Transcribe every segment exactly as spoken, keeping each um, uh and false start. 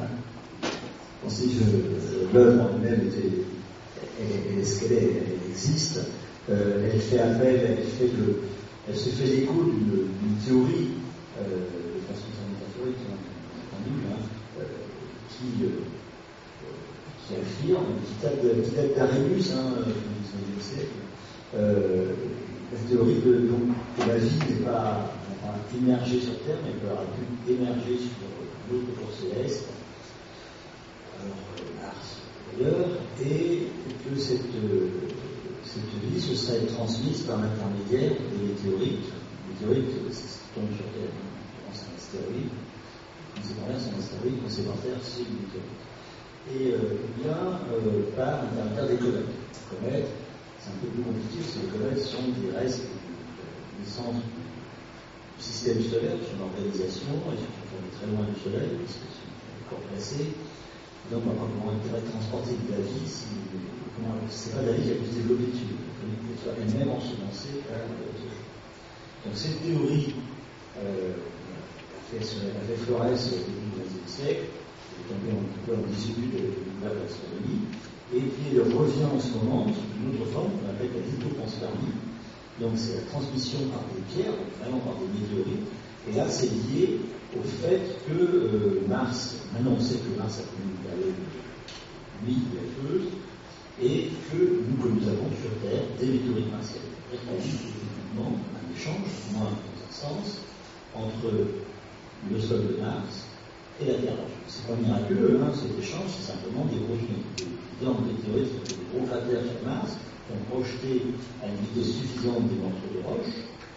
Bon, si je, l'œuvre en elle-même était, elle est ce qu'elle est, elle existe. Euh, elle fait appel, elle fait le, elle se fait l'écho d'une, d'une théorie euh, de transmission métaphorique, hein, entendu, hein, euh, qui, euh, qui affirme, qui date, de, qui date d'Arrhenius, hein, du dix-neuvième siècle, euh, la théorie de, donc, que la vie n'est pas, pas émergée sur Terre, mais qu'elle aurait pu émerger sur d'autres corps célestes, alors Mars d'ailleurs, et que cette, euh, cette vie se serait transmise par l'intermédiaire des météorites. Les météorites, c'est ce qui tombe sur Terre, hein. C'est un astéroïde, conséquent c'est un astéroïde, conséquent Terre, c'est une météorite. Et euh, bien euh, par l'intermédiaire des comètes. Les comètes, c'est un peu plus compliqué parce que les comètes sont des restes de naissance du système solaire, de son organisation, et surtout on est très loin du Soleil, parce que c'est encore placé. Donc on va pas comment intérêt de transporter de la vie si comment c'est pas la vie qui a pu se développer dessus, elle soit elle-même ensemencée par euh, ce chose. Donc cette théorie euh, a fait, a fait Flores au début du vingtième siècle, elle est tombée un petit peu en désuétude de l'univers de l'astronomie, et puis elle revient en ce moment sous une autre forme qu'on appelle la lithopanspermie. Donc c'est la transmission par des pierres, donc vraiment par des météorites, et là c'est lié au fait que euh, Mars, maintenant on sait que Mars a connu une période humide, gazeuse, et que nous, que nous avons sur Terre des météorites martiennes. C'est-à-dire qu'il y a effectivement un échange, au moins dans un sens, entre le sol de Mars et la Terre. C'est pas miraculeux, hein, cet échange, c'est simplement des grosses énormes météorites, des gros cratères sur Mars, qui ont projeté à une vitesse suffisante des morceaux de roche,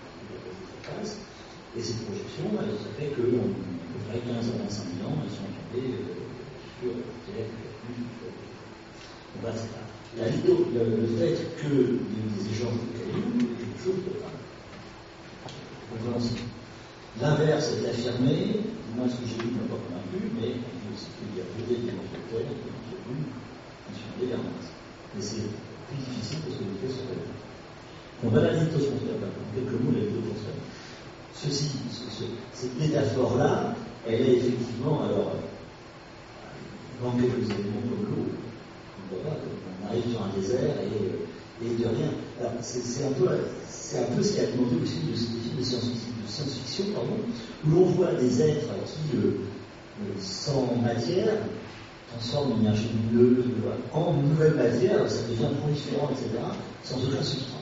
et cette projection, ça fait que, à peu près quinze à vingt-cinq mille ans, elles sont tombées euh, sur la Terre qui a plus de Donc voilà, c'est ça. La litho, le, le fait qu'il y ait des échanges de cailloux est quelque chose de grave. L'inverse est affirmé. Moi, ce que j'ai vu n'a pas convaincu, mais c'est qu'il y a peut-être des morceaux de terre, des morceaux de lune qui sont allés vers Mars. Mais c'est plus difficile parce que les faits sont réels. Donc voilà la lithosphère, en quelques mots, la lithosphère. Ceci, ce, ce, cette métaphore-là, elle est effectivement, alors, dans quelques éléments comme l'eau. On arrive sur un désert et, et de rien. Alors, c'est, c'est, un peu, c'est un peu ce qui a demandé aussi de ces films de science-fiction, de science-fiction pardon, où l'on voit des êtres qui, euh, sans matière, transforment une énergie lumineuse en nouvelle matière, ça devient proliférant, et cetera, sans aucun substrat.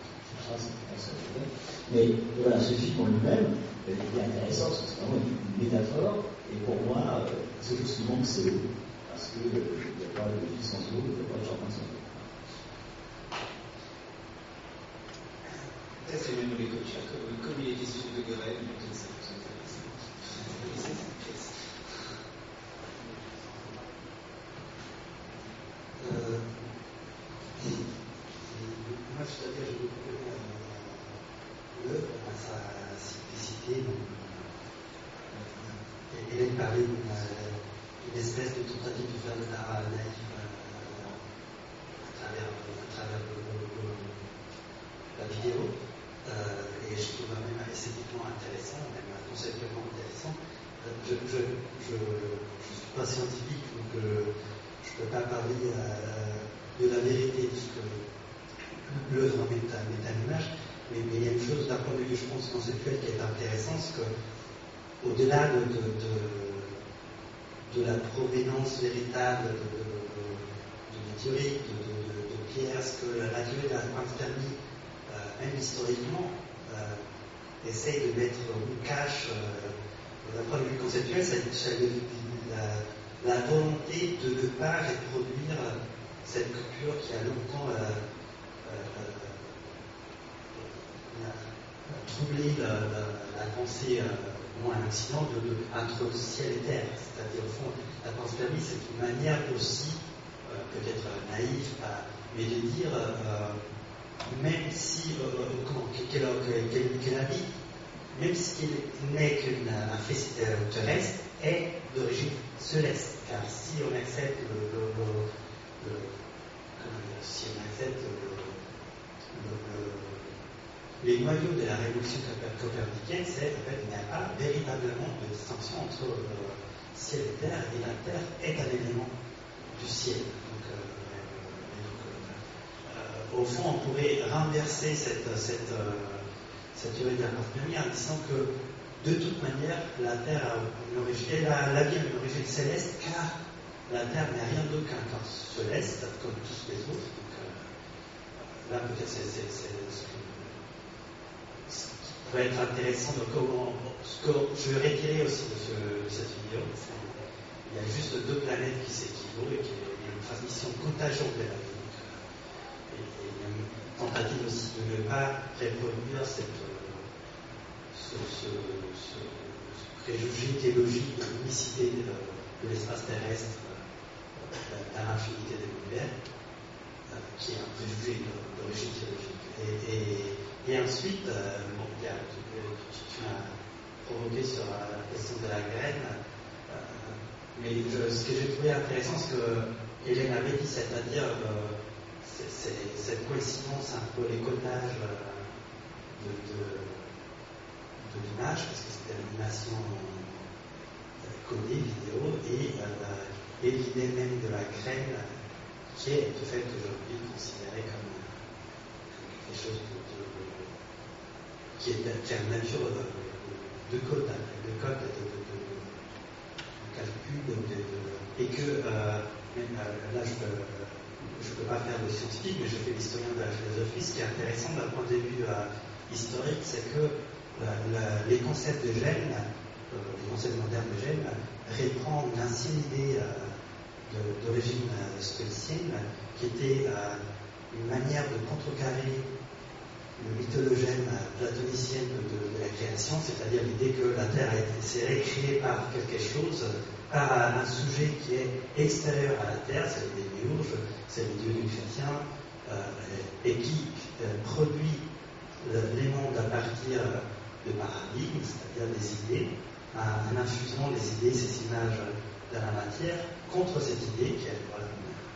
Mais voilà, ce film en lui-même est intéressant, parce que c'est vraiment une métaphore, et pour moi, euh, c'est chose qui manque, c'est l'eau. Parce qu'il n'y a pas de vie sans eau, il n'y a pas de jardin sans eau. Peut-être même les coachs, comme il est question de Gödel, peut-être ça vous intéresse. Euh, moi, je dois dire, j'ai beaucoup aimé l'œuvre, à sa simplicité. Donc, euh, Hélène parlait d'une une espèce de tentative de faire de l'art naïf euh, à travers, à travers le, le, la vidéo. Euh, et je trouve même esthétiquement intéressant, même conceptuellement intéressant. Euh, je ne je, je, je suis pas scientifique, donc euh, je ne peux pas parler euh, de la vérité de ce que l'œuvre met à l'image, mais, mais il y a une chose d'un point de vue, je pense, conceptuel qui est intéressant, c'est qu'au-delà de, de, de de la provenance véritable de, de, de, de météorites, de, de, de, de pierres, ce que la théorie de la panspermie, euh, même historiquement, euh, essaye de mettre ou cache, euh, d'un point de vue conceptuel, c'est la, la volonté de ne pas reproduire cette culture qui a longtemps euh, euh, euh, troublé la, la, la pensée euh, moins un accident de, de, entre ciel et terre. C'est-à-dire, au fond, la panspermie, c'est une manière aussi, euh, peut-être naïve, euh, mais de dire, euh, même si, euh, comment, qu'elle, qu'elle, qu'elle habite, même si elle n'est qu'un fait terrestre, est d'origine céleste. Car si on accepte le, le, le, le comment dire, si on accepte le, le, le les noyaux de la révolution copernicienne, c'est en fait qu'il n'y a pas véritablement de distinction entre euh, ciel et terre, et la terre est un élément du ciel. Donc, euh, et donc, euh, au fond, on pourrait renverser cette, cette, euh, cette théorie de la parfumerie en disant que de toute manière, la terre a une origine, la, la vie a une origine céleste, car la terre n'est rien d'autre qu'un corps céleste, comme tous les autres. Donc, euh, là, peut-être c'est, c'est, c'est, c'est ce qui pourrait être intéressant. Donc, on, ce que je vais retirer aussi de, ce, de cette vidéo, c'est il y a juste deux planètes qui s'équivaut et qui est une transmission contagion de la vie. Et, et une tentative aussi de ne pas reproduire cette, ce, ce, ce, ce préjugé théologique de l'unicité de, de l'espace terrestre dans l'infinité de l'univers, qui est un préjugé d'origine théologique. Et, et, et ensuite, euh, bon, il y a, tu, tu m'as provoqué sur la question de la graine. Mais je, ce que j'ai trouvé intéressant, ce que Hélène avait dit, c'est-à-dire euh, c'est, c'est, cette coïncidence entre les codages euh, de, de, de l'image, parce que c'était l'animation euh, codée, vidéo, et, euh, et l'idée même de la graine, qui est de fait aujourd'hui considérée comme quelque chose de, de, qui, est, qui a une nature de, de, de code, de code, de, de, de calcul, de, de, et que, euh, même, euh, là je ne peux, je peux pas faire de scientifique, mais je fais l'historien de la philosophie. Ce qui est intéressant d'un point de vue euh, historique, c'est que euh, la, les concepts de gènes, euh, les concepts modernes de gènes, reprend une ancienne idée euh, de, d'origine euh, stoïcienne, qui était euh, une manière de contrecarrer le mythologène platonicienne de, de, de la création, c'est-à-dire l'idée que la Terre a été s'est créée par quelque chose, par un sujet qui est extérieur à la Terre, c'est le démiurge, c'est le Dieu du chrétien, euh, et qui euh, produit le, les mondes à partir de paradigmes, c'est-à-dire des idées, en infusant les idées, ces images dans la matière, contre cette idée qui est voilà,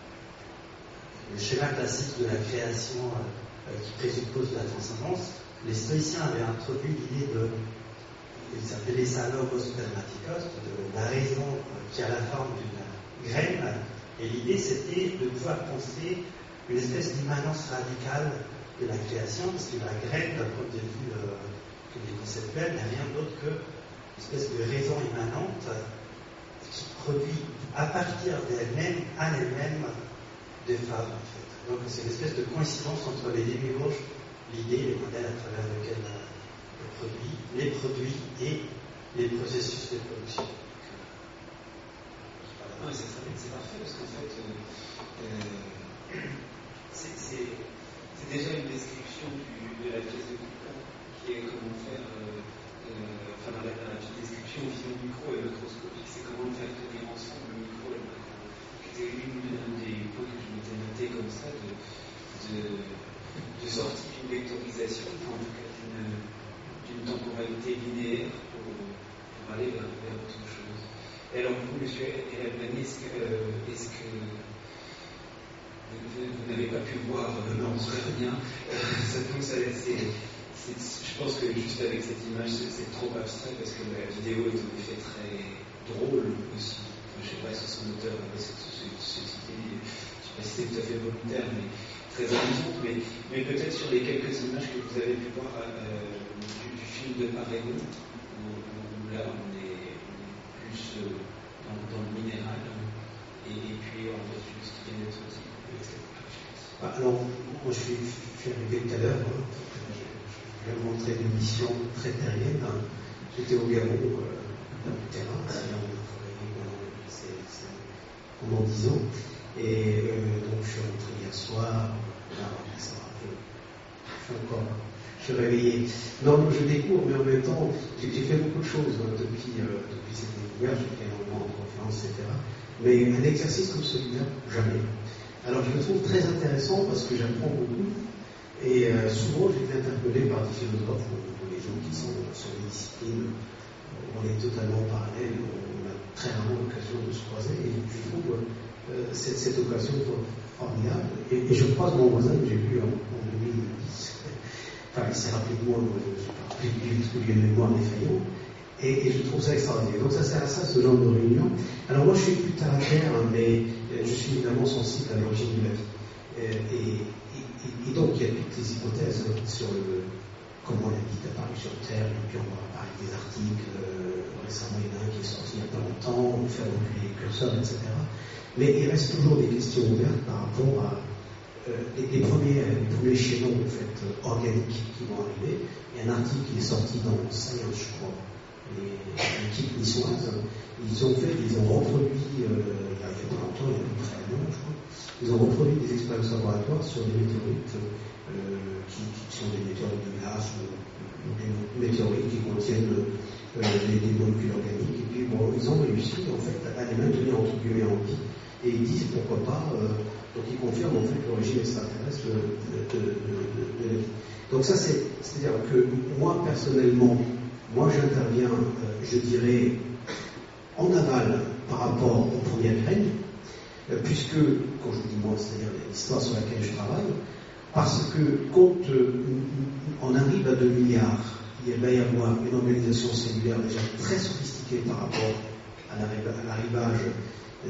le schéma classique de la création euh, qui présuppose la transcendance. Les stoïciens avaient introduit l'idée de, ils appelaient ça logos spermatikos, de la raison euh, qui a la forme d'une graine, et l'idée c'était de pouvoir penser une espèce d'immanence radicale de la création, parce que la graine, d'un point de vue euh, que des conceptuels, n'est rien d'autre que une espèce de raison immanente qui produit à partir d'elle-même, à elle-même, des formes, en fait. Donc c'est une espèce de coïncidence entre les démiurges, l'idée, les modèles à travers lesquels le produit, les produits et les processus de production. Non, c'est, c'est parfait parce qu'en fait, euh, euh, c'est, c'est, c'est déjà une description du, de la pièce de Couperin qui est comment faire, euh, euh, enfin dans la, dans la petite description, vision micro et macroscopique, c'est comment faire tenir ensemble le micro et le macro. C'était une, une des points que je m'étais noté comme ça, de, de, de sortie d'une vectorisation, enfin, en tout cas d'une, d'une temporalité linéaire pour, pour aller vers, vers autre chose. Et alors vous, monsieur Elbani, est-ce que, euh, est-ce que vous, vous n'avez pas pu voir euh, non, très bien euh, ça, donc, ça, c'est, c'est, je pense que juste avec cette image, c'est, c'est trop abstrait parce que la vidéo est en effet très drôle aussi. Enfin, je ne sais pas si son auteur avait cette, cette, cette idée, je ne sais pas si c'est tout à fait volontaire, mais très amusante. Mais, mais peut-être sur les quelques images que vous avez pu voir euh, du, du film de Pareto, où, où là on est plus euh, dans, dans le minéral, et, et puis en vertu de ce qui vient d'être dit. Ah, alors, moi je suis, je suis arrivé tout à l'heure, hein, je vais vous montrer une mission très terrienne. Hein. J'étais au Gabon, euh, dans le terrain, c'est-à-dire on a travaillé pendant, c'est, c'est, pendant dix ans, et euh, donc je suis rentré hier soir, là, ça va, je, je suis encore, je suis réveillé. Non, je découvre, mais en même temps, j'ai, j'ai fait beaucoup de choses hein, depuis, euh, depuis cette découverte, j'ai fait énormément de conférences, et cetera. Mais un exercice comme celui-là, jamais. Alors je le trouve très intéressant parce que j'apprends beaucoup, et euh, souvent j'ai été interpellé par des philosophes ou, ou les gens qui sont sur des disciplines où on est totalement parallèles, on a très rarement l'occasion de se croiser, et je trouve euh, cette, cette occasion formidable. Et, et je croise mon voisin que j'ai vu en, en deux mille dix, enfin il s'est rappelé de moi, je ne me suis pas rappelé du tout, il y a une mémoire défaillante, Et, et je trouve ça extraordinaire. Donc ça sert à ça, ce genre de réunion. Alors moi je suis plus terre à terre, mais je suis évidemment sensible à l'origine de la vie. Et, et, et, et donc il y a toutes les hypothèses hein, sur le, comment la vie est apparue sur Terre, et puis on va parler des articles, euh, récemment il y en a un qui est sorti il n'y a pas longtemps, on fait reculer les curseurs, et cetera. Mais il reste toujours des questions ouvertes par rapport à euh, les, les, premiers, les premiers chaînons en fait, organiques qui vont arriver. Il y a un article qui est sorti dans Science, je crois, l'équipe niçoise, ils ont fait, ils ont reproduit, euh, il y a pas longtemps, il y a à peu près un an, je crois, ils ont reproduit des expériences laboratoires sur des météorites euh, qui, qui sont des météorites de glace ou, ou des météorites qui contiennent euh, des, des molécules organiques. Et puis bon, ils ont réussi en fait à les maintenir entre guillemets en vie. Et ils disent pourquoi pas, euh, donc ils confirment en fait l'origine extraterrestre de, de, de, de, de la vie. Donc ça c'est, c'est-à-dire que moi personnellement, moi j'interviens, euh, je dirais, en aval par rapport aux premières graines, euh, puisque, quand je dis moi, c'est-à-dire l'histoire sur laquelle je travaille, parce que quand euh, on arrive à deux milliards, il va y avoir une organisation cellulaire déjà très sophistiquée par rapport à l'arrivage euh,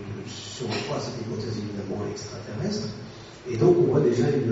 sur le croix, cette hypothèse évidemment extraterrestre, et donc on voit déjà une,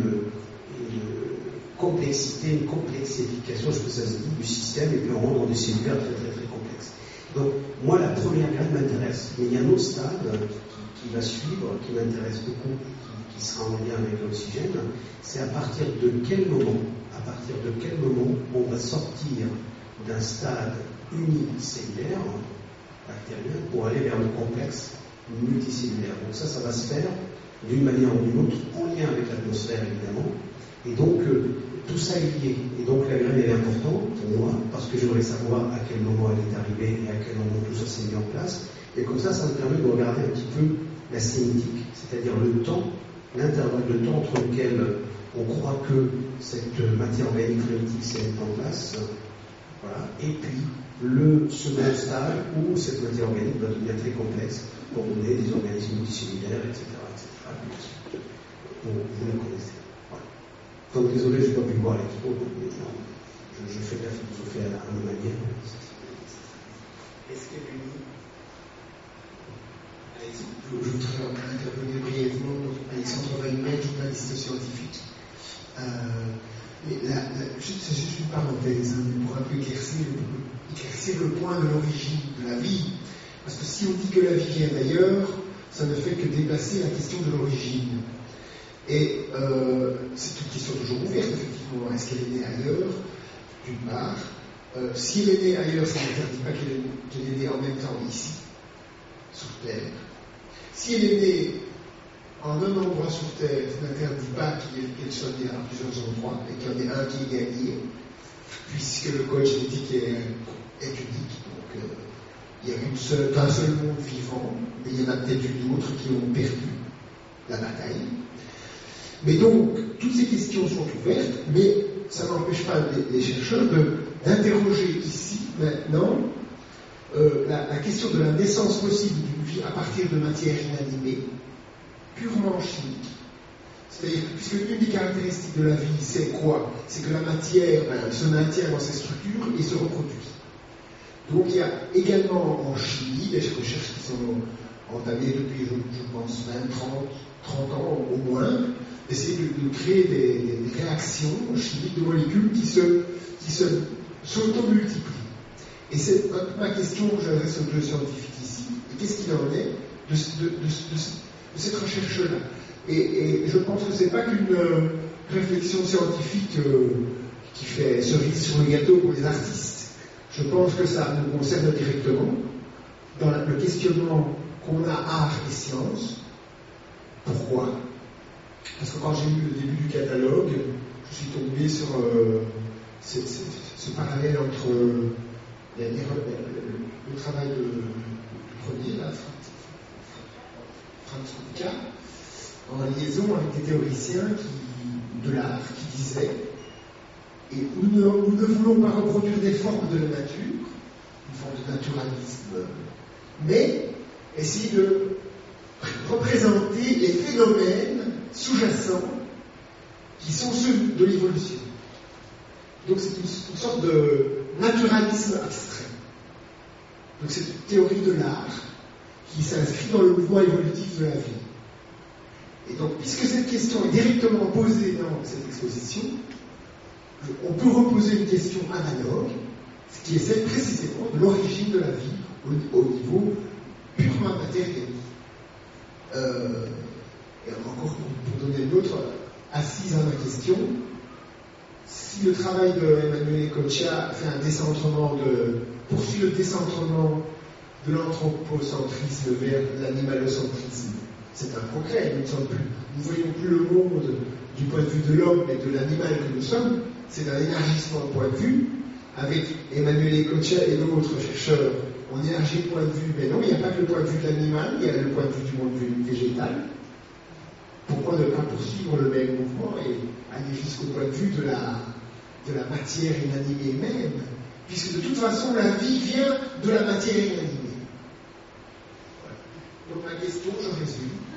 une complexité, une complexification, je sais que ça se dit, du système, et puis on rentre dans des cellulaires très très très complexes. Donc, moi, la première graine m'intéresse, mais il y a un autre stade qui, qui va suivre, qui m'intéresse beaucoup, qui, qui sera en lien avec l'oxygène, c'est à partir de quel moment, à partir de quel moment on va sortir d'un stade unicellulaire, bactérien, pour aller vers le complexe multicellulaire. Donc ça, ça va se faire d'une manière ou d'une autre, en lien avec l'atmosphère, évidemment, et donc, euh, tout ça est lié. Et donc, la graine, elle est importante pour moi, parce que j'aimerais savoir à quel moment elle est arrivée et à quel moment tout ça s'est mis en place. Et comme ça, ça me permet de regarder un petit peu la cinétique, c'est-à-dire le temps, l'intervalle de temps entre lequel on croit que cette matière organique primitive s'est mise en place, voilà, et puis le second stade où cette matière organique va devenir très complexe pour donner des organismes multicellulaires, et cetera, et cetera. Vous, vous le connaissez. Donc désolé, je n'ai pas pu voir l'expo, mais je, je fais de la philosophie à, à ma manière. Est-ce que l'Uni... Je voudrais intervenir brièvement. Alexandre Weinberg, journaliste scientifique. Euh, mais la, la, juste, c'est juste une parenthèse, hein, pour un peu éclaircir, éclaircir le point de l'origine de la vie. Parce que si on dit que la vie vient d'ailleurs, ça ne fait que déplacer la question de l'origine. Et euh, c'est une question toujours ouverte, effectivement. Est-ce qu'elle est née ailleurs, d'une part? euh, Si elle est née ailleurs, ça n'interdit pas qu'elle est, qu'elle est née en même temps ici, sur Terre. Si elle est née en un endroit sur Terre, ça n'interdit pas qu'elle, qu'elle soit née à plusieurs endroits, et qu'il y en ait un qui est gagné, puisque le code génétique est, est unique. Donc, euh, il n'y a qu'une seule, qu'un seul monde vivant, mais il y en a peut-être eu d'autres qui ont perdu la bataille. Mais donc, toutes ces questions sont ouvertes, mais ça n'empêche pas les, les chercheurs de, d'interroger ici, maintenant, euh, la, la question de la naissance possible d'une vie à partir de matière inanimée, purement chimique. C'est-à-dire que, puisque l'une des caractéristiques de la vie, c'est quoi? C'est que la matière ben, se maintient dans ses structures et se reproduit. Donc il y a également en chimie des recherches qui sont entamées depuis, je, je pense, vingt, trente, trente ans au moins, essayer de, de créer des, des, des réactions chimiques de molécules qui se, qui se, s'automultiplient. Et c'est ma question que j'adresse aux deux scientifiques ici. Et qu'est-ce qu'il en est de, de, de, de, de cette recherche-là? et, et je pense que ce n'est pas qu'une euh, réflexion scientifique euh, qui fait cerise sur le gâteau pour les artistes. Je pense que ça nous concerne directement dans la, le questionnement qu'on a art et science. Pourquoi? Parce que quand j'ai lu le début du catalogue, je suis tombé sur euh, ce, ce, ce parallèle entre euh, les, les, le, le travail de, du premier, là, Franz Kafka, en liaison avec des théoriciens qui, de l'art qui disaient, et nous ne, nous ne voulons pas reproduire des formes de la nature, une forme de naturalisme, mais essayer de représenter les phénomènes sous-jacents qui sont ceux de l'évolution. Donc c'est une, une sorte de naturalisme abstrait. Donc c'est une théorie de l'art qui s'inscrit dans le mouvement évolutif de la vie. Et donc, puisque cette question est directement posée dans cette exposition, on peut reposer une question analogue, ce qui est celle précisément de l'origine de la vie au, au niveau purement matériel. Euh, et encore pour donner une autre assise à ma question, si le travail de Emmanuel Ecochea fait un décentrement de, poursuit le décentrement de l'anthropocentrisme vers l'animalocentrisme, c'est un progrès. Nous ne sommes plus, nous ne voyons plus le monde du point de vue de l'homme et de l'animal que nous sommes. C'est un élargissement de point de vue. Avec Emmanuel Ecochea et d'autres chercheurs, on élargit le point de vue, mais non, il n'y a pas que le point de vue de l'animal, il y a le point de vue du monde végétal. Pourquoi ne pas poursuivre le même mouvement et aller jusqu'au point de vue de la, de la matière inanimée même, puisque de toute façon la vie vient de la matière inanimée. Voilà. Donc ma question, je résume.